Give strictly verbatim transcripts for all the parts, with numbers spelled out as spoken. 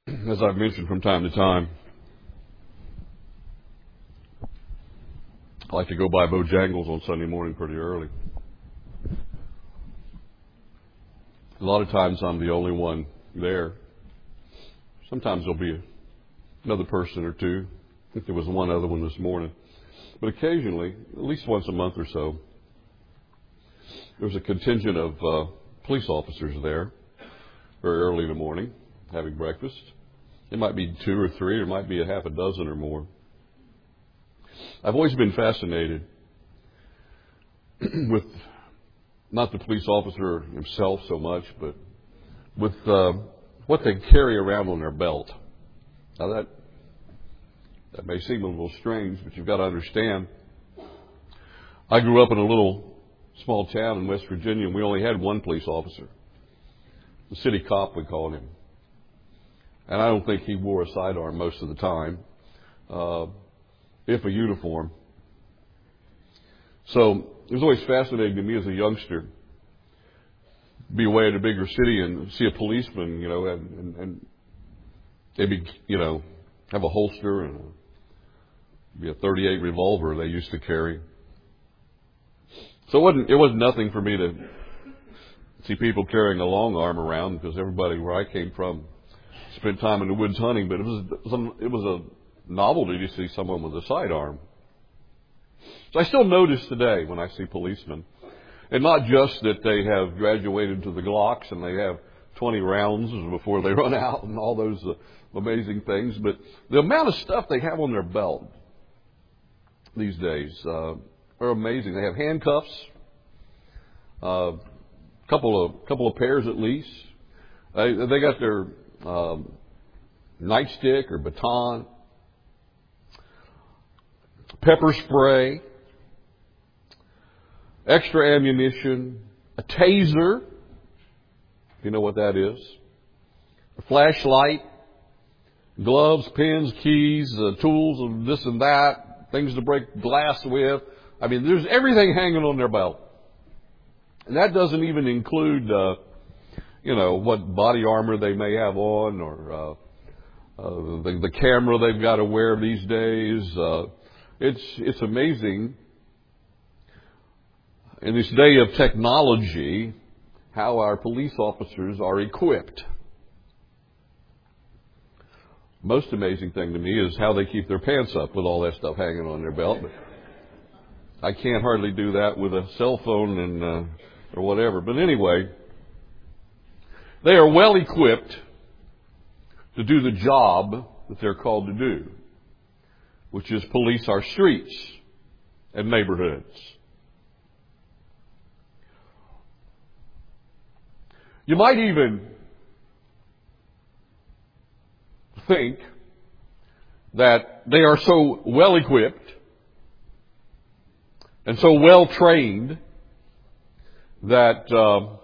As I've mentioned from time to time, I like to go by Bojangles on Sunday morning pretty early. A lot of times I'm the only one there. Sometimes there'll be another person or two. I think there was one other one this morning. But occasionally, at least once a month or so, there's a contingent of uh, police officers there very early in the morning having breakfast. It might be two or three, or it might be a half a dozen or more. I've always been fascinated with not the police officer himself so much, but with uh, what they carry around on their belt. Now that that may seem a little strange, but you've got to understand, I grew up in a little small town in West Virginia, and we only had one police officer. The city cop, we called him. And I don't think he wore a sidearm most of the time, uh, if a uniform. So it was always fascinating to me as a youngster, be away at a bigger city and see a policeman, you know, and, and, and maybe, you know, have a holster and a, be a thirty-eight revolver they used to carry. So it wasn't, it wasn't nothing for me to see people carrying a long arm around, because everybody where I came from spent time in the woods hunting, but it was some, it was a novelty to see someone with a sidearm. So I still notice today when I see policemen, and not just that they have graduated to the Glocks and they have twenty rounds before they run out and all those uh, amazing things, but the amount of stuff they have on their belt these days uh, are amazing. They have handcuffs, a uh, couple of couple of pairs at least. They, they got their um, nightstick or baton, pepper spray, extra ammunition, a taser, if you know what that is, a flashlight, gloves, pens, keys, uh, tools of this and that, things to break glass with. I mean, there's everything hanging on their belt. And that doesn't even include, uh, you know, what body armor they may have on, or uh, uh, the, the camera they've got to wear these days. Uh, it's it's amazing in this day of technology how our police officers are equipped. Most amazing thing to me is how they keep their pants up with all that stuff hanging on their belt. But I can't hardly do that with a cell phone and uh, or whatever. But anyway, they are well equipped to do the job that they're called to do, which is police our streets and neighborhoods. You might even think that they are so well equipped and so well trained that uh,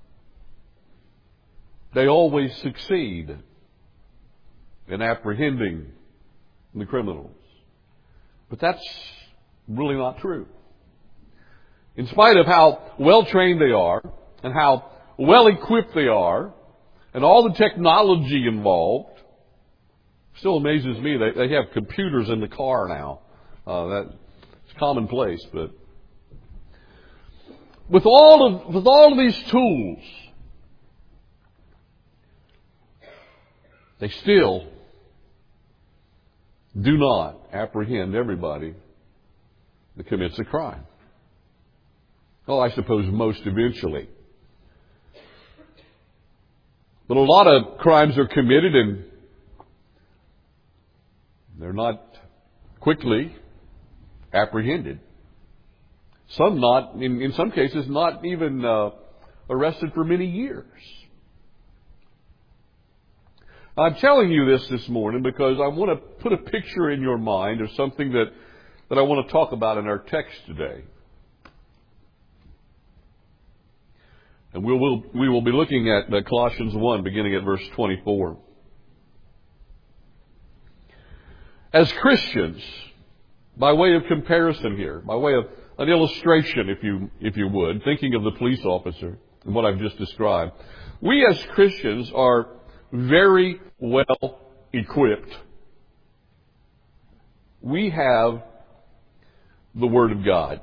they always succeed in apprehending the criminals. But that's really not true. In spite of how well trained they are and how well equipped they are and all the technology involved, still amazes me. They, they have computers in the car now. Uh, that it's commonplace, but with all of with all of these tools, they still do not apprehend everybody that commits a crime. Well, I suppose most eventually. But a lot of crimes are committed and they're not quickly apprehended. Some not, in, in some cases, not even uh, arrested for many years. I'm telling you this this morning because I want to put a picture in your mind of something that, that I want to talk about in our text today. And we will, we will be looking at uh, Colossians one, beginning at verse twenty-four. As Christians, by way of comparison here, by way of an illustration, if you if you would, thinking of the police officer and what I've just described, we as Christians are very well equipped. We have the Word of God.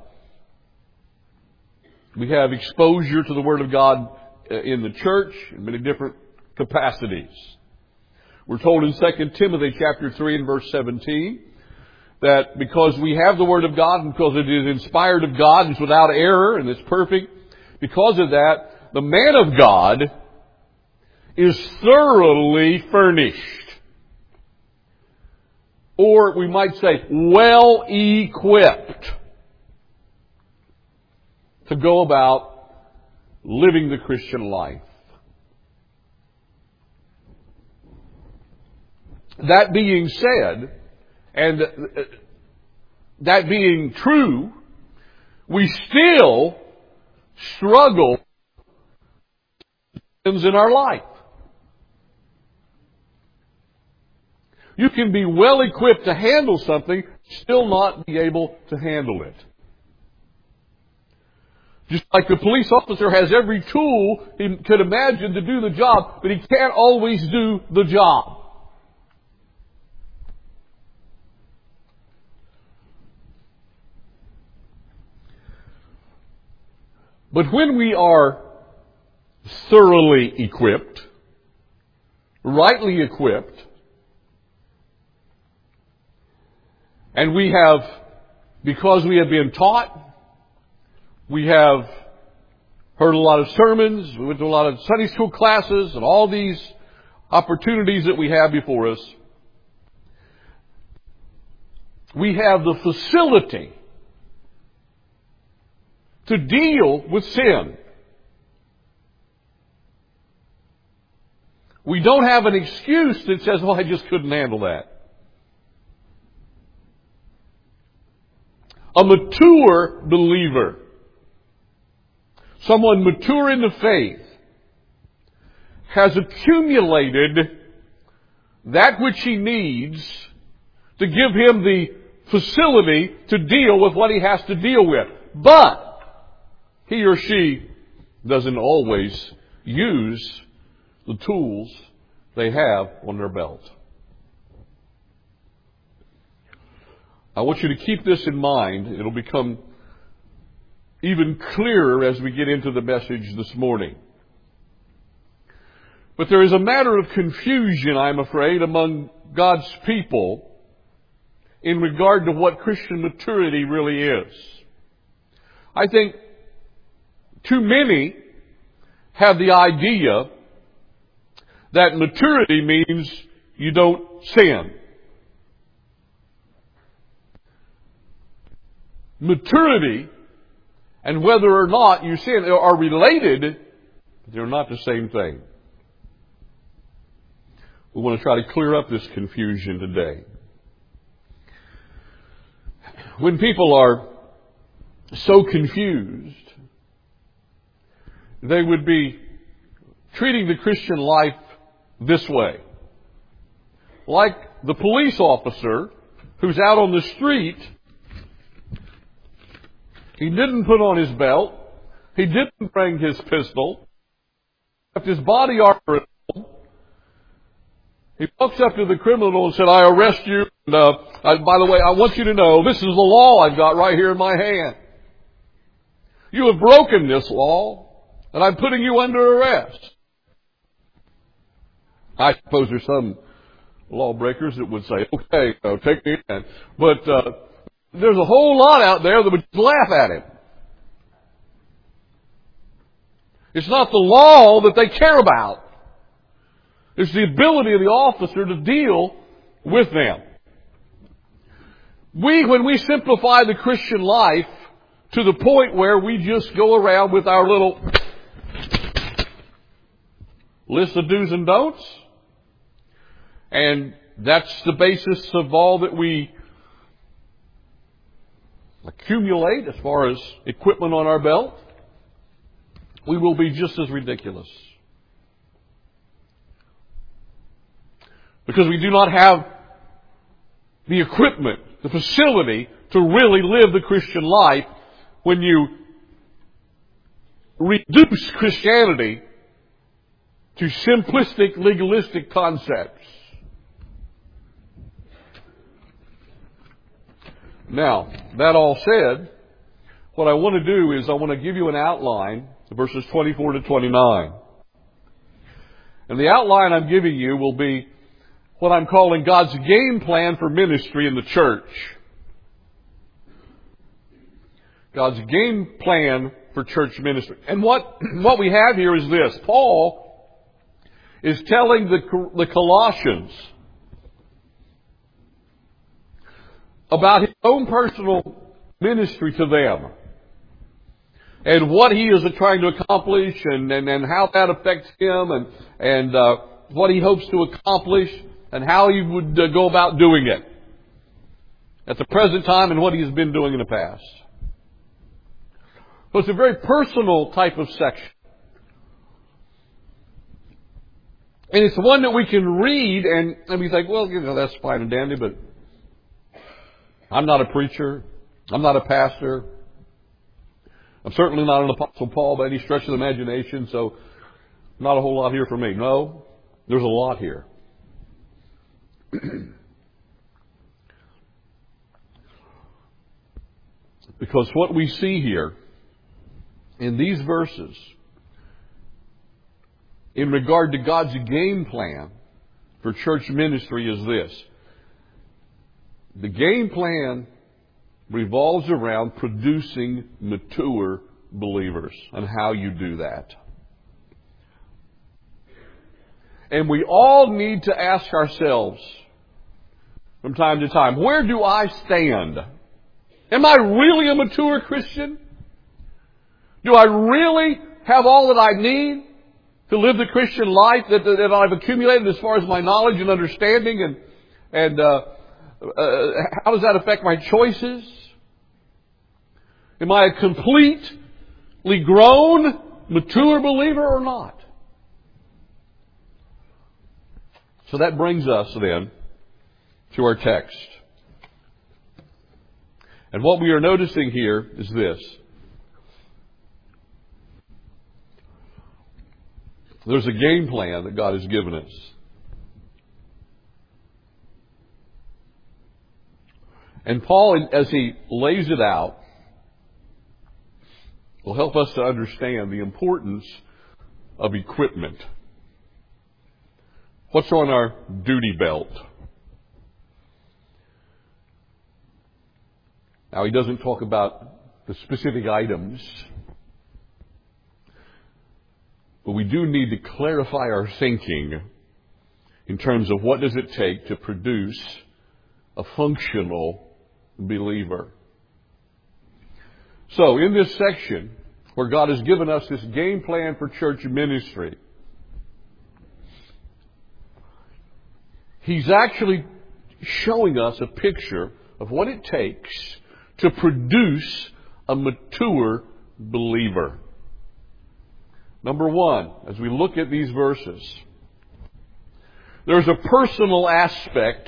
We have exposure to the Word of God in the church in many different capacities. We're told in Second Timothy chapter three and verse seventeen that because we have the Word of God and because it is inspired of God, it's without error and it's perfect, because of that, the man of God is thoroughly furnished. Or we might say, well equipped to go about living the Christian life. That being said, and that being true, we still struggle in our life. You can be well equipped to handle something, still not be able to handle it. Just like the police officer has every tool he could imagine to do the job, but he can't always do the job. But when we are thoroughly equipped, rightly equipped, and we have, because we have been taught, we have heard a lot of sermons, we went to a lot of Sunday school classes, and all these opportunities that we have before us, we have the facility to deal with sin. We don't have an excuse that says, well, I just couldn't handle that. A mature believer, someone mature in the faith, has accumulated that which he needs to give him the facility to deal with what he has to deal with. But he or she doesn't always use the tools they have on their belt. I want you to keep this in mind. It'll become even clearer as we get into the message this morning. But there is a matter of confusion, I'm afraid, among God's people in regard to what Christian maturity really is. I think too many have the idea that maturity means you don't sin. Maturity and whether or not you sin are related, but they're not the same thing. We want to try to clear up this confusion today. When people are so confused, they would be treating the Christian life this way. Like the police officer who's out on the street. He didn't put on his belt. He didn't bring his pistol. Left his body armor at home. He walks up to the criminal and said, I arrest you. And, uh, I, by the way, I want you to know this is the law I've got right here in my hand. You have broken this law, and I'm putting you under arrest. I suppose there's some lawbreakers that would say, okay, uh, take me in. But uh, there's a whole lot out there that would just laugh at him. It's not the law that they care about. It's the ability of the officer to deal with them. We, when we simplify the Christian life to the point where we just go around with our little list of do's and don'ts, and that's the basis of all that we accumulate as far as equipment on our belt, we will be just as ridiculous. Because we do not have the equipment, the facility to really live the Christian life when you reduce Christianity to simplistic, legalistic concepts. Now, that all said, what I want to do is I want to give you an outline, verses twenty-four to twenty-nine. And the outline I'm giving you will be what I'm calling God's game plan for ministry in the church. God's game plan for church ministry. And what, what we have here is this. Paul is telling the, the Colossians about his own personal ministry to them. And what he is trying to accomplish and, and, and how that affects him and, and uh, what he hopes to accomplish and how he would uh, go about doing it at the present time and what he has been doing in the past. So it's a very personal type of section. And it's one that we can read and, and we think, well, you know, that's fine and dandy, but I'm not a preacher. I'm not a pastor. I'm certainly not an Apostle Paul by any stretch of the imagination, so not a whole lot here for me. No, there's a lot here. Because what we see here in these verses in regard to God's game plan for church ministry is this. The game plan revolves around producing mature believers and how you do that. And we all need to ask ourselves from time to time, where do I stand? Am I really a mature Christian? Do I really have all that I need to live the Christian life that, that I've accumulated as far as my knowledge and understanding? And, and uh, uh, how does that affect my choices? Am I a completely grown, mature believer or not? So that brings us then to our text. And what we are noticing here is this. There's a game plan that God has given us. And Paul, as he lays it out, will help us to understand the importance of equipment. What's on our duty belt? Now, he doesn't talk about the specific items, but we do need to clarify our thinking in terms of what does it take to produce a functional believer. So, in this section, where God has given us this game plan for church ministry, He's actually showing us a picture of what it takes to produce a mature believer. Number one, as we look at these verses, there's a personal aspect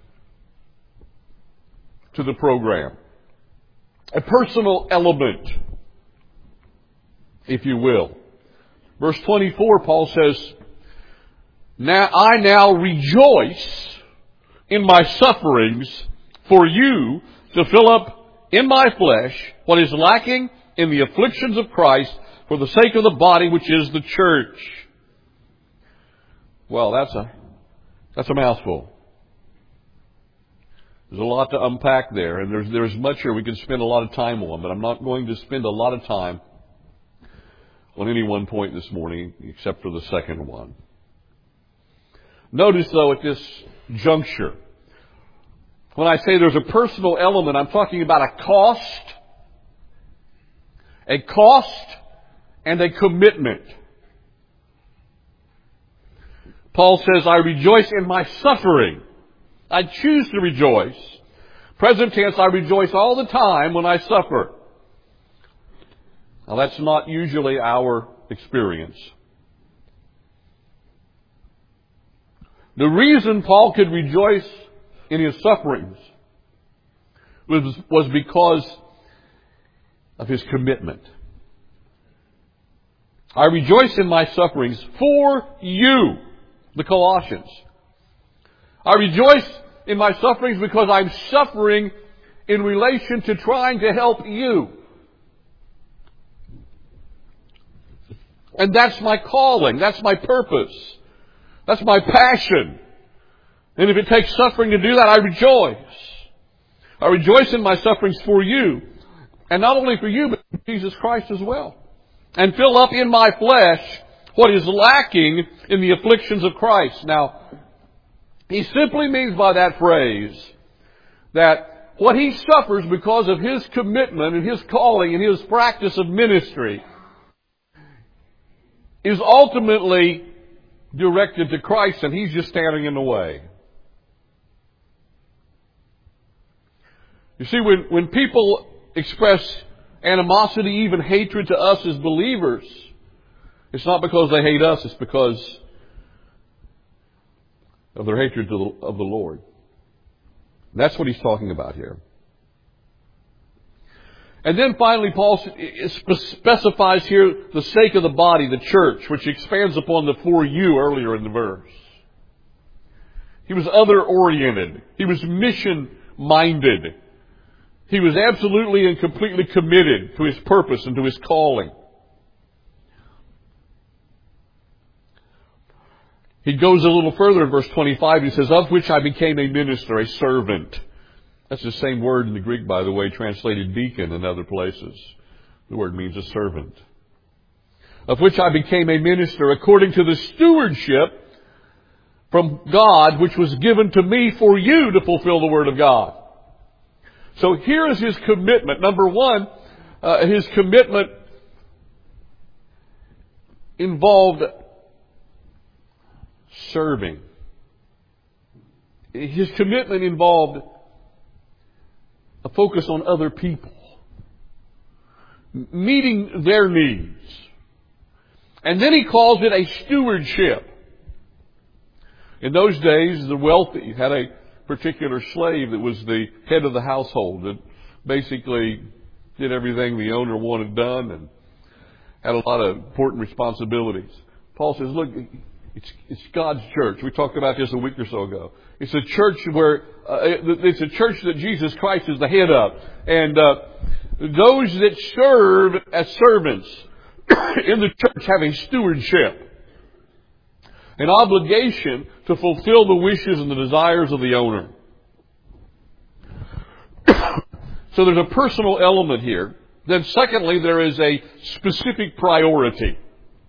to the program. A personal element, if you will. Verse twenty-four, Paul says, Now I now rejoice in my sufferings for you to fill up in my flesh what is lacking in the afflictions of Christ for the sake of the body, which is the church. Well, that's a, that's a mouthful. There's a lot to unpack there, and there's, there's much here we could spend a lot of time on, but I'm not going to spend a lot of time on any one point this morning, except for the second one. Notice, though, at this juncture, when I say there's a personal element, I'm talking about a cost, a cost, and a commitment. Paul says, I rejoice in my suffering. I choose to rejoice. Present tense, I rejoice all the time when I suffer. Now, that's not usually our experience. The reason Paul could rejoice in his sufferings was, was because of his commitment. I rejoice in my sufferings for you, the Colossians. I rejoice in my sufferings because I'm suffering in relation to trying to help you. And that's my calling. That's my purpose. That's my passion. And if it takes suffering to do that, I rejoice. I rejoice in my sufferings for you. And not only for you, but for Jesus Christ as well. And fill up in my flesh what is lacking in the afflictions of Christ. Now, he simply means by that phrase that what he suffers because of his commitment and his calling and his practice of ministry is ultimately directed to Christ, and he's just standing in the way. You see, when, when people express animosity, even hatred to us as believers, it's not because they hate us, it's because of their hatred to the, of the Lord. And that's what he's talking about here. And then finally, Paul specifies here the sake of the body, the church, which expands upon the for you earlier in the verse. He was other-oriented. He was mission-minded. He was absolutely and completely committed to his purpose and to his calling. He goes a little further in verse twenty-five. He says, of which I became a minister, a servant. That's the same word in the Greek, by the way, translated deacon in other places. The word means a servant. Of which I became a minister according to the stewardship from God, which was given to me for you to fulfill the word of God. So here is his commitment. Number one, uh, his commitment involved serving. His commitment involved a focus on other people, meeting their needs. And then he calls it a stewardship. In those days, the wealthy had a particular slave that was the head of the household that basically did everything the owner wanted done and had a lot of important responsibilities. Paul says, look, it's, it's God's church. We talked about this a week or so ago. It's a church where, uh, it's a church that Jesus Christ is the head of. And uh, those that serve as servants in the church have a stewardship, an obligation to fulfill the wishes and the desires of the owner. So there's a personal element here. Then secondly, there is a specific priority.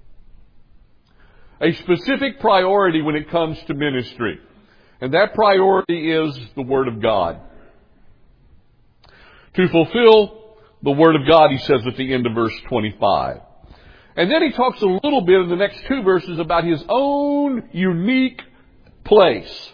A specific priority when it comes to ministry. And that priority is the Word of God. To fulfill the Word of God, he says at the end of verse twenty-five. And then he talks a little bit in the next two verses about his own unique place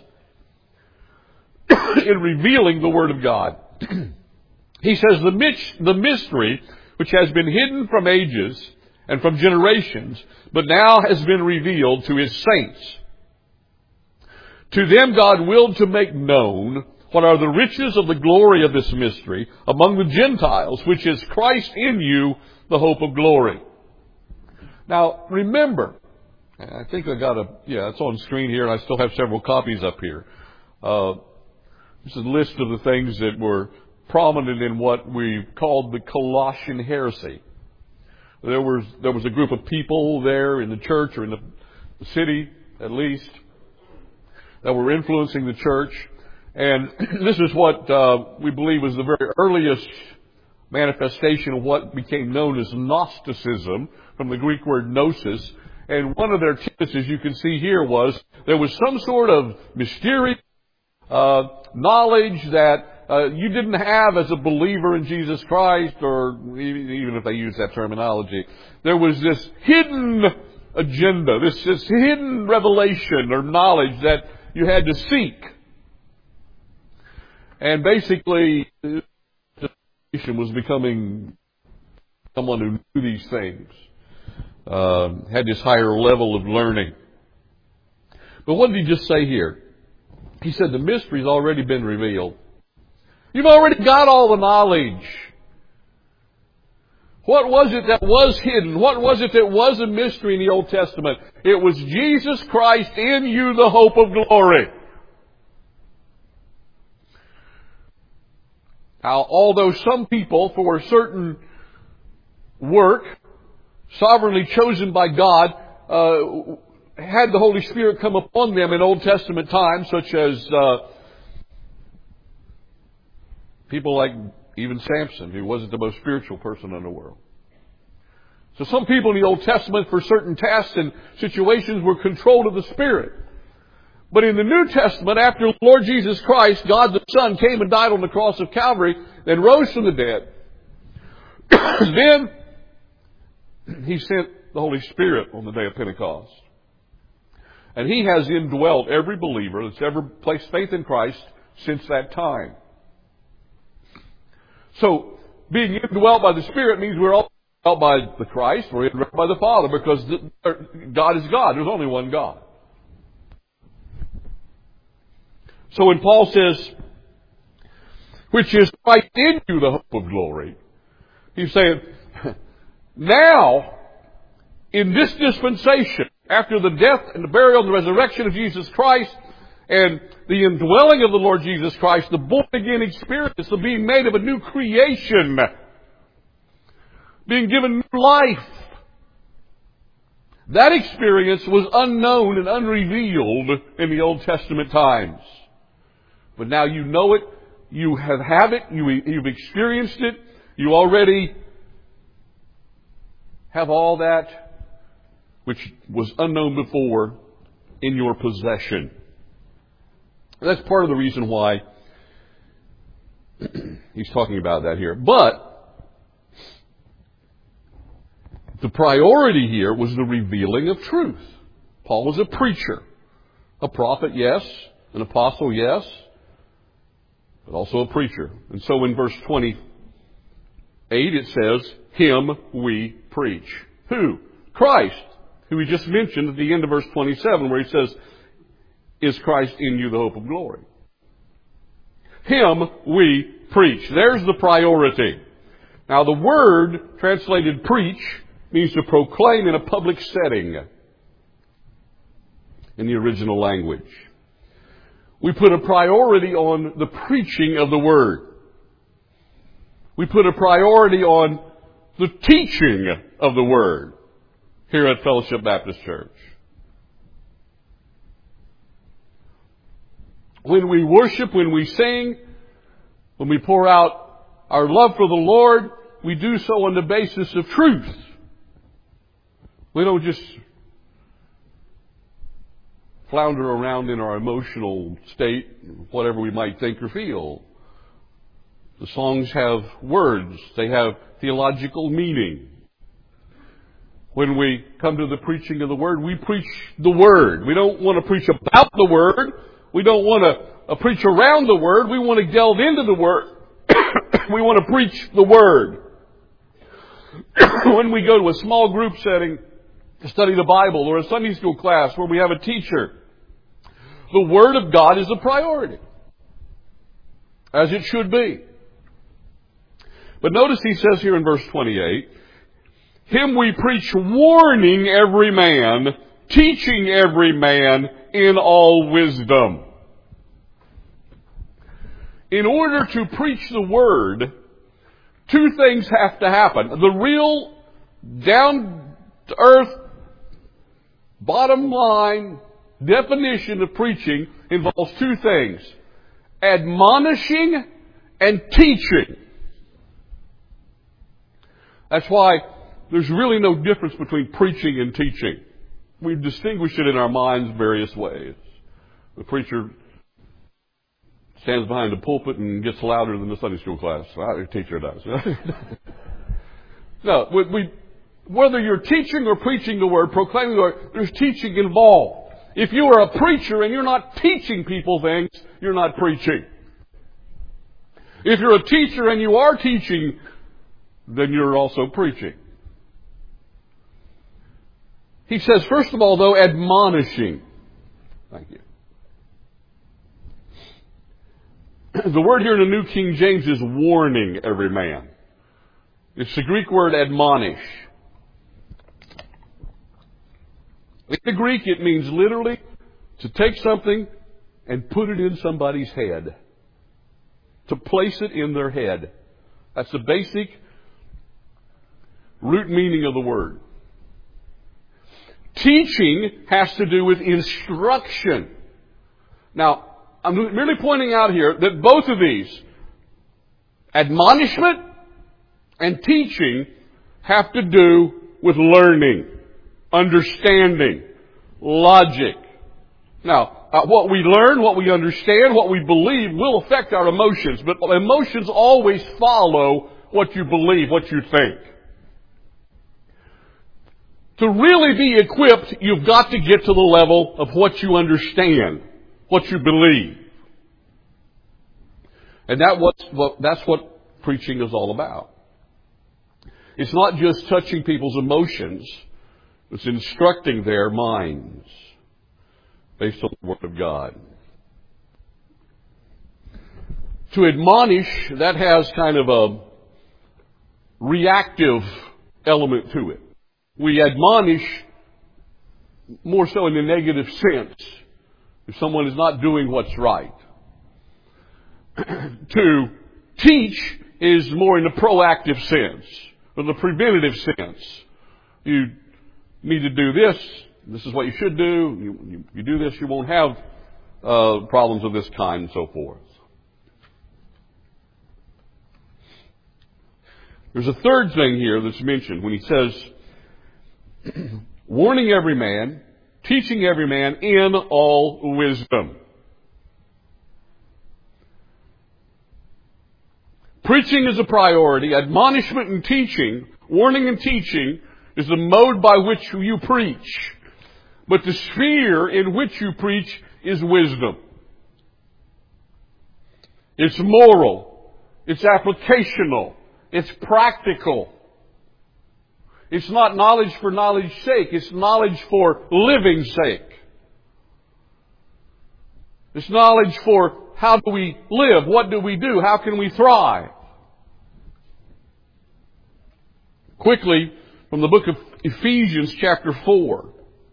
in revealing the Word of God. He says, the, the mystery which has been hidden from ages and from generations, but now has been revealed to his saints. To them God willed to make known what are the riches of the glory of this mystery among the Gentiles, which is Christ in you, the hope of glory. Now, remember, I think I got a, yeah, it's on screen here, and I still have several copies up here. Uh, this is a list of the things that were prominent in what we called the Colossian heresy. There was, there was a group of people there in the church, or in the, the city at least, that were influencing the church. And this is what uh, we believe was the very earliest manifestation of what became known as Gnosticism, from the Greek word gnosis. And one of their tenets, as you can see here, was there was some sort of mysterious uh, knowledge that uh, you didn't have as a believer in Jesus Christ, or even if they use that terminology. There was this hidden agenda, this, this hidden revelation or knowledge that you had to seek. And basically, the nation was becoming someone who knew these things, uh, had this higher level of learning. But what did he just say here? He said the mystery's already been revealed. You've already got all the knowledge. What was it that was hidden? What was it that was a mystery in the Old Testament? It was Jesus Christ in you, the hope of glory. Now, although some people, for a certain work, sovereignly chosen by God, uh, had the Holy Spirit come upon them in Old Testament times, such as uh, people like even Samson, who wasn't the most spiritual person in the world. So some people in the Old Testament, for certain tasks and situations, were controlled of the Spirit. But in the New Testament, after the Lord Jesus Christ, God the Son, came and died on the cross of Calvary, then rose from the dead, then He sent the Holy Spirit on the day of Pentecost. And He has indwelt every believer that's ever placed faith in Christ since that time. So, being indwelt by the Spirit means we're all indwelt by the Christ, we're indwelt by the Father, because God is God. There's only one God. So when Paul says, which is Christ in you, the hope of glory, he's saying, now, in this dispensation, after the death and the burial and the resurrection of Jesus Christ, and the indwelling of the Lord Jesus Christ, the born-again experience of being made of a new creation, being given new life, that experience was unknown and unrevealed in the Old Testament times. But now you know it, you have had it, you, you've experienced it, you already have all that which was unknown before in your possession. That's part of the reason why he's talking about that here. But the priority here was the revealing of truth. Paul was a preacher. A prophet, yes. An apostle, yes. But also a preacher. And so in verse twenty-eight it says, Him we preach. Who? Christ, who we just mentioned at the end of verse twenty-seven, where he says, is Christ in you, the hope of glory. Him we preach. There's the priority. Now the word translated preach means to proclaim in a public setting in the original language. We put a priority on the preaching of the Word. We put a priority on the teaching of the Word here at Fellowship Baptist Church. When we worship, when we sing, when we pour out our love for the Lord, we do so on the basis of truth. We don't just flounder around in our emotional state, whatever we might think or feel. The songs have words. They have theological meaning. When we come to the preaching of the Word, we preach the Word. We don't want to preach about the Word. We don't want to uh, preach around the Word. We want to delve into the Word. We want to preach the Word. When we go to a small group setting to study the Bible or a Sunday school class where we have a teacher, the Word of God is a priority, as it should be. But notice he says here in verse twenty-eight, Him we preach, warning every man, teaching every man in all wisdom. In order to preach the Word, two things have to happen. The real, down-to-earth, bottom line definition of preaching involves two things: admonishing and teaching. That's why there's really no difference between preaching and teaching. We distinguish it in our minds various ways. The preacher stands behind the pulpit and gets louder than the Sunday school class. Well, the teacher does. No, we, we, whether you're teaching or preaching the Word, proclaiming the Word, there's teaching involved. If you are a preacher and you're not teaching people things, you're not preaching. If you're a teacher and you are teaching, then you're also preaching. He says, first of all, though, admonishing. Thank you. The word here in the New King James is warning every man. It's the Greek word admonish. In the Greek, it means literally to take something and put it in somebody's head. To place it in their head. That's the basic root meaning of the word. Teaching has to do with instruction. Now, I'm merely pointing out here that both of these, admonishment and teaching, have to do with learning, understanding, logic. Now, uh, what we learn, what we understand, what we believe will affect our emotions, but emotions always follow what you believe, what you think. To really be equipped, you've got to get to the level of what you understand, what you believe. And that what, what, that's what preaching is all about. It's not just touching people's emotions. It's instructing their minds based on the Word of God. To admonish, that has kind of a reactive element to it. We admonish more so in a negative sense if someone is not doing what's right. To teach is more in a proactive sense, or the preventative sense. You need to do this. This is what you should do. You, you, you do this, you won't have uh, problems of this kind, and so forth. There's a third thing here that's mentioned when he says, warning every man, teaching every man in all wisdom. Preaching is a priority. Admonishment and teaching, warning and teaching, is the mode by which you preach. But the sphere in which you preach is wisdom. It's moral. It's applicational. It's practical. It's not knowledge for knowledge's sake. It's knowledge for living's sake. It's knowledge for how do we live? What do we do? How can we thrive? Quickly, from the book of Ephesians chapter four.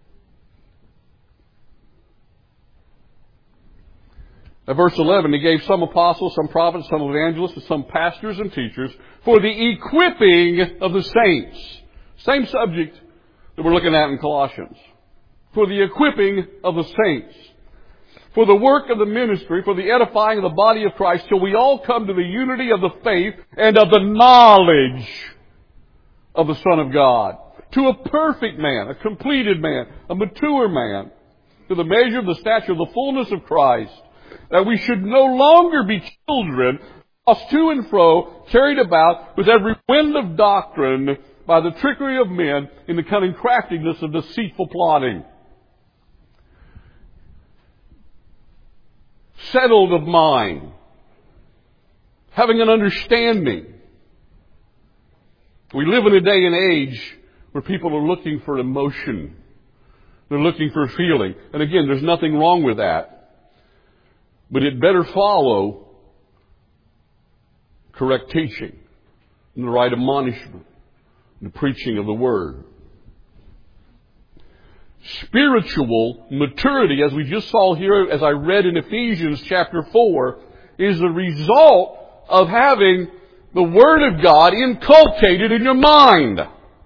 At verse eleven, he gave some apostles, some prophets, some evangelists, and some pastors and teachers for the equipping of the saints. Same subject that we're looking at in Colossians. For the equipping of the saints. For the work of the ministry, for the edifying of the body of Christ, till we all come to the unity of the faith and of the knowledge of the Son of God. To a perfect man, a completed man, a mature man, to the measure of the stature of the fullness of Christ, that we should no longer be children, tossed to and fro, carried about with every wind of doctrine, by the trickery of men, in the cunning craftiness of deceitful plotting. Settled of mind. Having an understanding. We live in a day and age where people are looking for emotion. They're looking for feeling. And again, there's nothing wrong with that. But it better follow correct teaching and the right admonishment. The preaching of the Word. Spiritual maturity, as we just saw here, as I read in Ephesians chapter four, is the result of having the Word of God inculcated in your mind.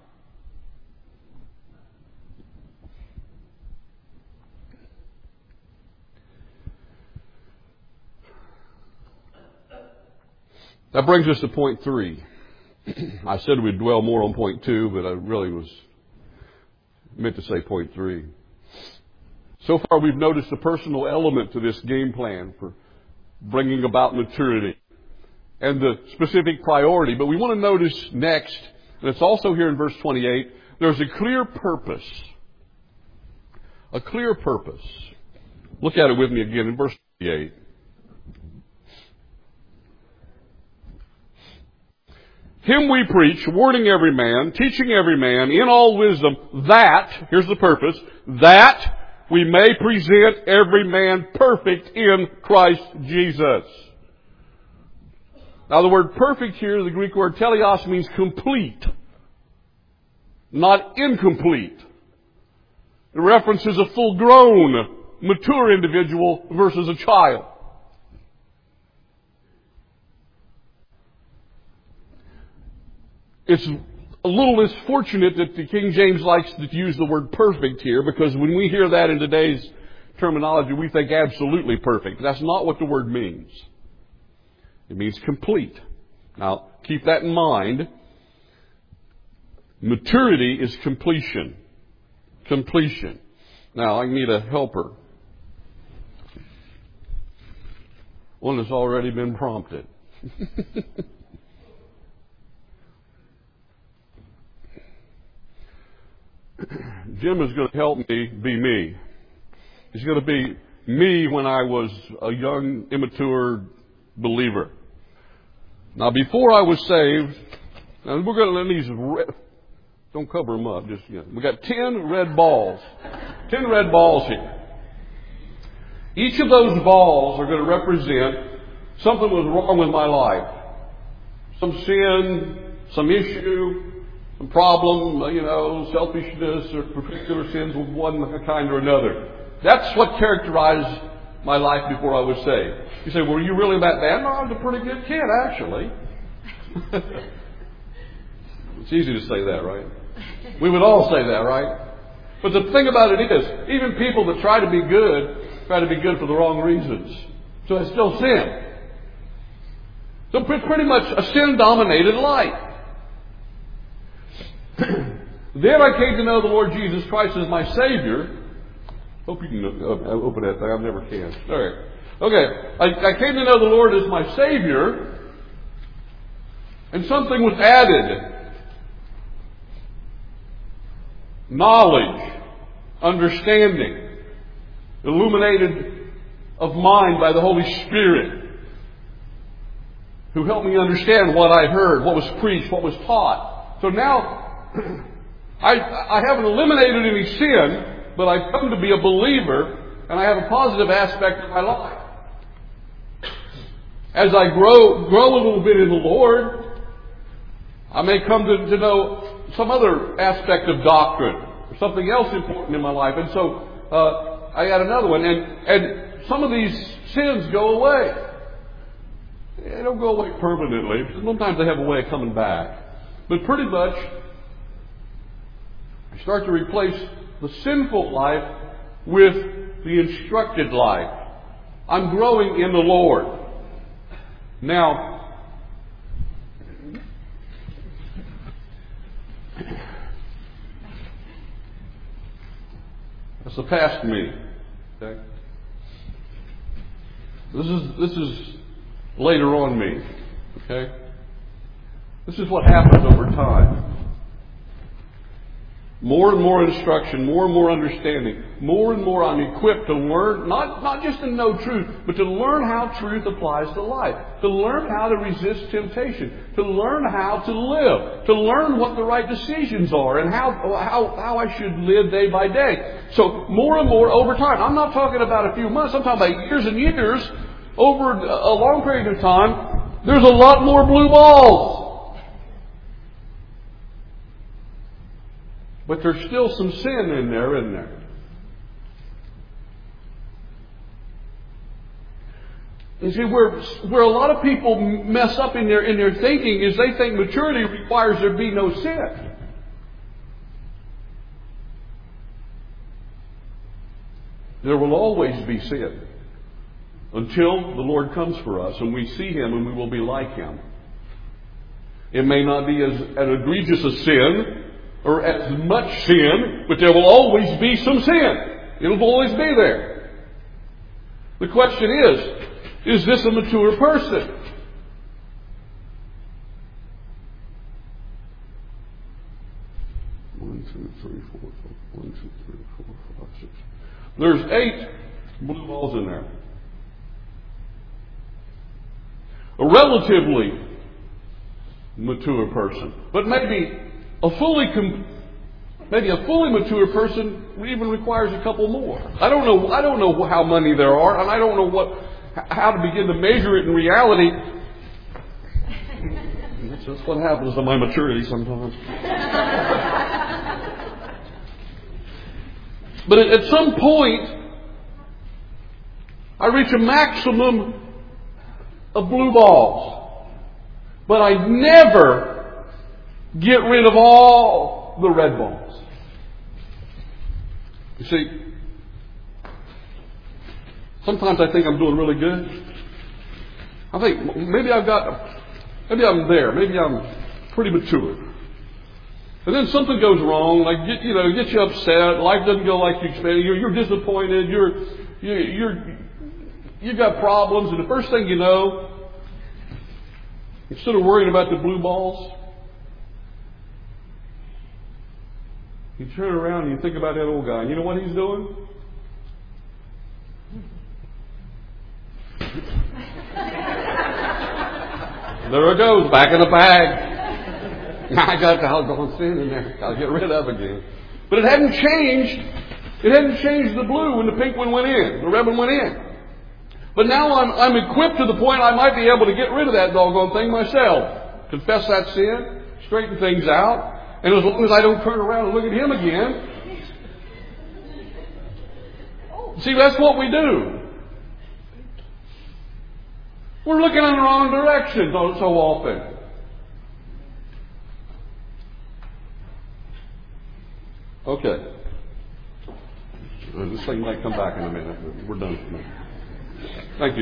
That brings us to point three. I said we'd dwell more on point two, but I really was meant to say point three. So far we've noticed the personal element to this game plan for bringing about maturity and the specific priority. But we want to notice next, and it's also here in verse twenty-eight, there's a clear purpose. A clear purpose. Look at it with me again in verse twenty-eight. Him we preach, warning every man, teaching every man in all wisdom, that, here's the purpose, that we may present every man perfect in Christ Jesus. Now the word perfect here, the Greek word teleos, means complete, not incomplete. It references a full-grown, mature individual versus a child. It's a little less fortunate that the King James likes to use the word perfect here, because when we hear that in today's terminology, we think absolutely perfect. That's not what the word means. It means complete. Now, keep that in mind. Maturity is completion. Completion. Now, I need a helper. One that's already been prompted. Jim is going to help me be me. He's going to be me when I was a young, immature believer. Now, before I was saved, now we're going to let these red, don't cover them up. Just you know, we got ten red balls, ten red balls here. Each of those balls are going to represent something was wrong with my life, some sin, some issue, some problem, you know, selfishness or particular sins of one kind or another. That's what characterized my life before I was saved. You say, were you really that bad? No, I was a pretty good kid, actually. It's easy to say that, right? We would all say that, right? But the thing about it is, even people that try to be good, try to be good for the wrong reasons. So it's still sin. So pretty much a sin-dominated life. Then I came to know the Lord Jesus Christ as my Savior. Hope you can open that thing. I never can. All right. Okay. I, I came to know the Lord as my Savior, and something was added. Knowledge, understanding, illuminated of mind by the Holy Spirit, who helped me understand what I heard, what was preached, what was taught. So now, I, I haven't eliminated any sin, but I've come to be a believer, and I have a positive aspect of my life. As I grow grow a little bit in the Lord, I may come to, to know some other aspect of doctrine, or something else important in my life. And so uh, I got another one, and, and some of these sins go away. They don't go away permanently. Sometimes they have a way of coming back. But pretty much, I start to replace the sinful life with the instructed life. I'm growing in the Lord. Now, that's the past me. Okay? This is this is later on me. Okay? This is what happens over time. More and more instruction, more and more understanding, more and more I'm equipped to learn, not, not just to know truth, but to learn how truth applies to life, to learn how to resist temptation, to learn how to live, to learn what the right decisions are and how, how, how I should live day by day. So more and more over time. I'm not talking about a few months, I'm talking about years and years. Over a long period of time, there's a lot more blue balls. But there's still some sin in there, isn't there? You see, where, where a lot of people mess up in their, in their thinking is they think maturity requires there be no sin. There will always be sin until the Lord comes for us and we see Him and we will be like Him. It may not be as, as egregious a sin or as much sin, but there will always be some sin. It'll always be there. The question is, is this a mature person? One, two, three, four, five. One, two, three, four, five, six. There's eight blue balls in there. A relatively mature person, but maybe a fully com- maybe a fully mature person even requires a couple more. I don't know. I don't know how many there are, and I don't know what how to begin to measure it in reality. That's what happens to my maturity sometimes. But at some point, I reach a maximum of blue balls. But I never get rid of all the red balls. You see, sometimes I think I'm doing really good. I think maybe I've got, maybe I'm there. Maybe I'm pretty mature. And then something goes wrong, like get, you know, gets you upset. Life doesn't go like you expected. You're, you're disappointed. You're, you're, you're, you've got problems, and the first thing you know, instead of worrying about the blue balls, you turn around and you think about that old guy. And you know what he's doing? There it goes, back in the bag. I got the doggone sin in there. Got to get rid of again. But it hadn't changed. It hadn't changed the blue when the pink one went in. The red one went in. But now I'm, I'm equipped to the point I might be able to get rid of that doggone thing myself. Confess that sin. Straighten things out. And as long as I don't turn around and look at him again. See, that's what we do. We're looking in the wrong direction so often. Okay. This thing might come back in a minute. We're done for now. Thank you,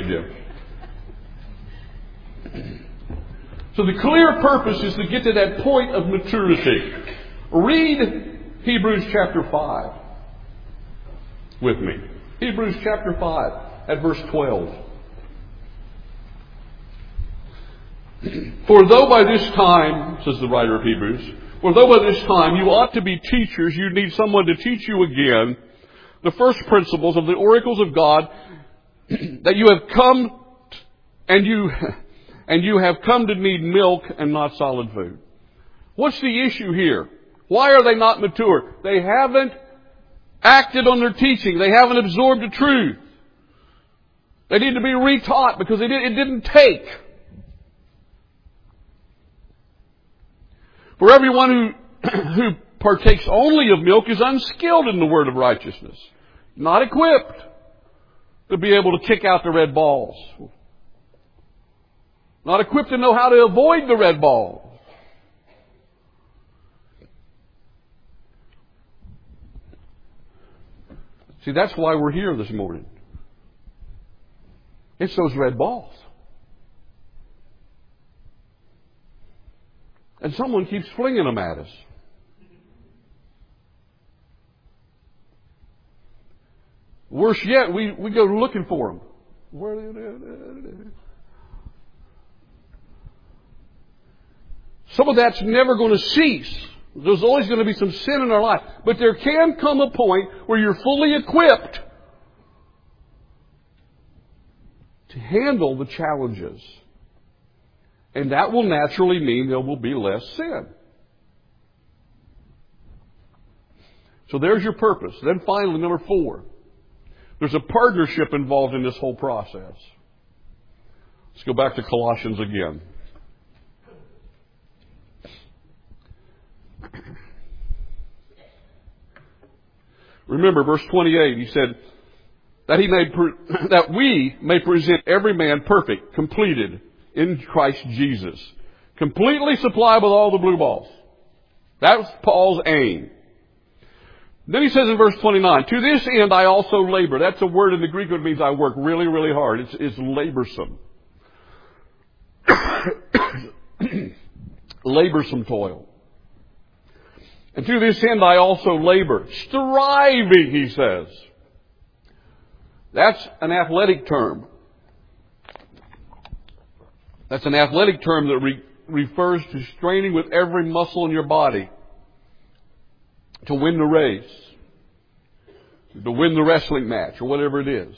Jim. So the clear purpose is to get to that point of maturity. Read Hebrews chapter five with me. Hebrews chapter five at verse twelve. For though by this time, says the writer of Hebrews, for though by this time you ought to be teachers, you need someone to teach you again the first principles of the oracles of God, that you have come and you and you have come to need milk and not solid food. What's the issue here? Why are they not mature? They haven't acted on their teaching. They haven't absorbed the truth. They need to be retaught because it didn't take. For everyone who, who partakes only of milk is unskilled in the word of righteousness, not equipped to be able to kick out the red balls, not equipped to know how to avoid the red ball. See, that's why we're here this morning. It's those red balls. And someone keeps flinging them at us. Worse yet, we, we go looking for them. Where are they? Some of that's never going to cease. There's always going to be some sin in our life. But there can come a point where you're fully equipped to handle the challenges. And that will naturally mean there will be less sin. So there's your purpose. Then finally, number four. There's a partnership involved in this whole process. Let's go back to Colossians again. Remember, verse twenty-eight, he said, that he may pre- that we may present every man perfect, completed, in Christ Jesus. Completely supplied with all the blue balls. That was Paul's aim. Then he says in verse twenty-nine, to this end I also labor. That's a word in the Greek that means I work really, really hard. It's, it's laborsome. Laborsome toil. And to this end I also labor. Striving, he says. That's an athletic term. That's an athletic term that re- refers to straining with every muscle in your body to win the race, to win the wrestling match, or whatever it is.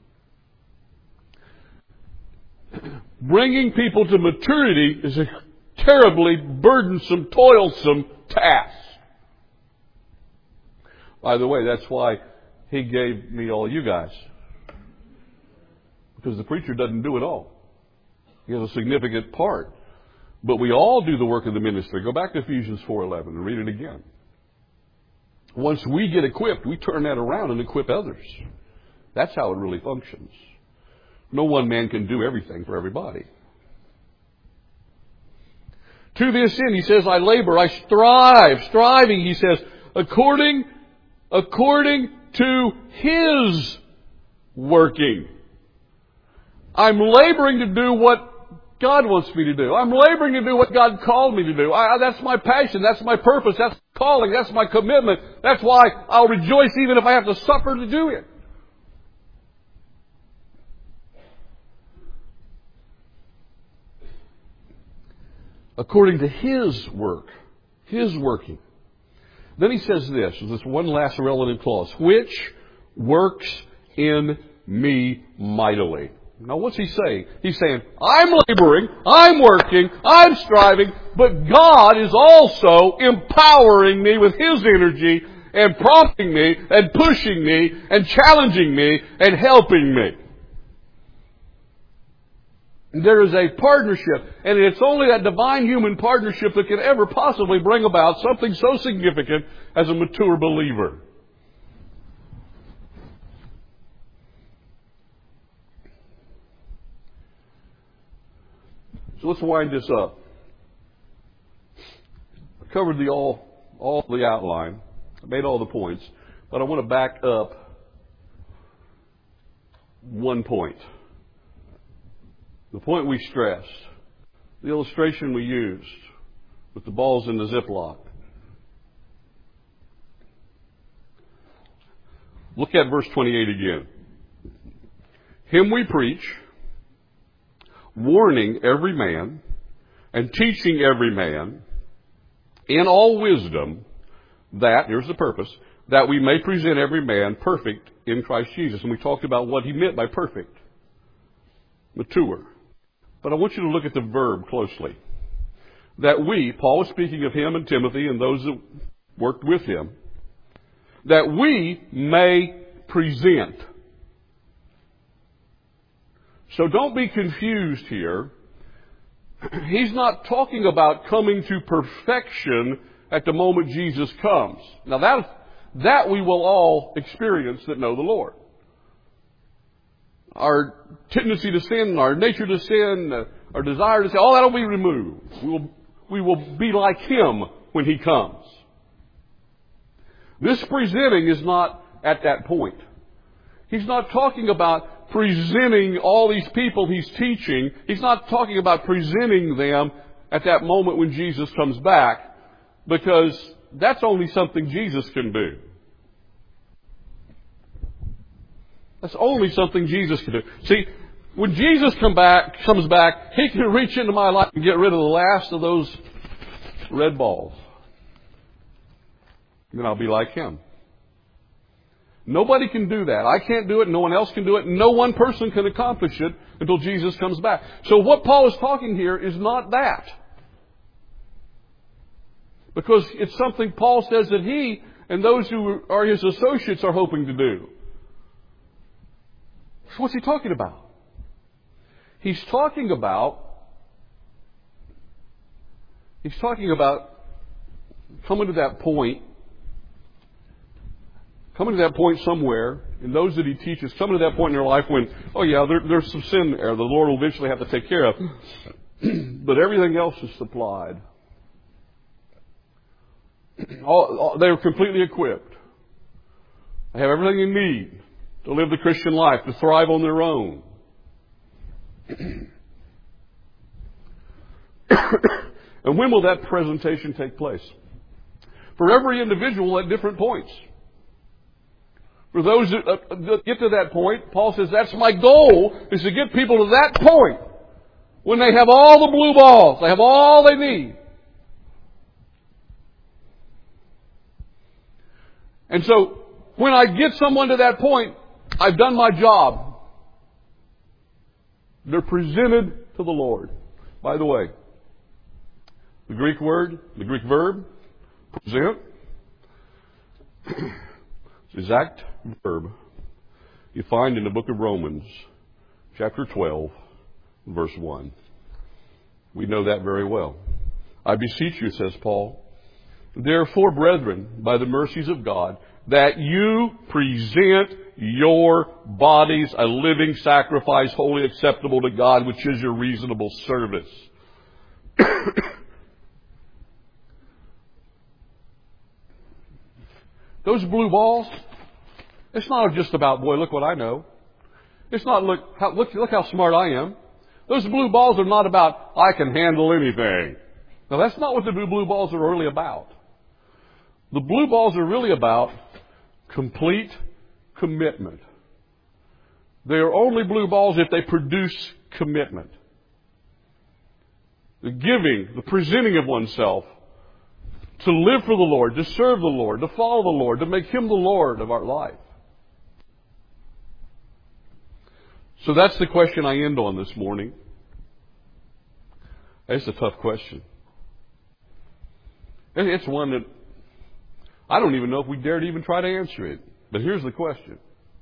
Bringing people to maturity is a terribly burdensome, toilsome task. By the way, that's why he gave me all you guys. Because the preacher doesn't do it all. He has a significant part. But we all do the work of the ministry. Go back to Ephesians four eleven and read it again. Once we get equipped, we turn that around and equip others. That's how it really functions. No one man can do everything for everybody. To this end, he says, I labor, I strive. Striving, he says, according, according to His working. I'm laboring to do what God wants me to do. I'm laboring to do what God called me to do. I, that's my passion. That's my purpose. That's my calling. That's my commitment. That's why I'll rejoice even if I have to suffer to do it. According to His work. His working. Then he says this, this one last relative clause, which works in me mightily. Now what's he saying? He's saying, I'm laboring, I'm working, I'm striving, but God is also empowering me with His energy and prompting me and pushing me and challenging me and helping me. There is a partnership, and it's only that divine human partnership that can ever possibly bring about something so significant as a mature believer. So let's wind this up. I covered the all, all the outline. I made all the points, but I want to back up one point. The point we stressed, the illustration we used with the balls in the Ziploc. Look at verse twenty-eight again. Him we preach, warning every man and teaching every man in all wisdom, that, here's the purpose, that we may present every man perfect in Christ Jesus. And we talked about what he meant by perfect. Mature. But I want you to look at the verb closely. That we, Paul was speaking of him and Timothy and those that worked with him, that we may present. So don't be confused here. He's not talking about coming to perfection at the moment Jesus comes. Now that, that we will all experience that know the Lord. Our tendency to sin, our nature to sin, our desire to sin, all that will be removed. We will, we will be like Him when He comes. This presenting is not at that point. He's not talking about presenting all these people He's teaching. He's not talking about presenting them at that moment when Jesus comes back, because that's only something Jesus can do. That's only something Jesus can do. See, when Jesus come back, comes back, He can reach into my life and get rid of the last of those red balls. And then I'll be like Him. Nobody can do that. I can't do it. No one else can do it. No one person can accomplish it until Jesus comes back. So what Paul is talking here is not that. Because it's something Paul says that he and those who are his associates are hoping to do. So what's he talking about? He's talking about, he's talking about coming to that point, coming to that point somewhere, and those that he teaches, coming to that point in their life when, oh yeah, there, there's some sin there the Lord will eventually have to take care of. But everything else is supplied. All, all, they're completely equipped. They have everything they need to live the Christian life, to thrive on their own. And when will that presentation take place? For every individual at different points. For those that, uh, that get to that point, Paul says, that's my goal, is to get people to that point when they have all the blue balls, they have all they need. And so, when I get someone to that point, I've done my job. They're presented to the Lord. By the way, the Greek word, the Greek verb, present, exact verb you find in the book of Romans, chapter twelve, verse one. We know that very well. I beseech you, says Paul, therefore, brethren, by the mercies of God, that you present your bodies a living sacrifice, wholly acceptable to God, which is your reasonable service. Those blue balls, it's not just about, boy, look what I know. It's not, look how, look, look how smart I am. Those blue balls are not about, I can handle anything. Now, that's not what the blue balls are really about. The blue balls are really about complete commitment. They are only blue balls if they produce commitment. The giving, the presenting of oneself to live for the Lord, to serve the Lord, to follow the Lord, to make Him the Lord of our life. So that's the question I end on this morning. It's a tough question. It's one that I don't even know if we dare to even try to answer it. But here's the question.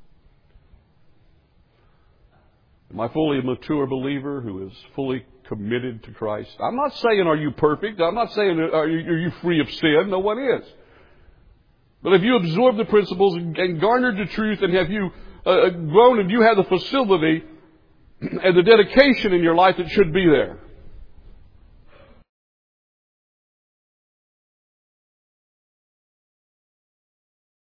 Am I fully a mature believer who is fully committed to Christ? I'm not saying, are you perfect? I'm not saying, are you, are you free of sin? No one is. But have you absorbed the principles and, and garnered the truth, and have you uh, grown and you have the facility and the dedication in your life that should be there?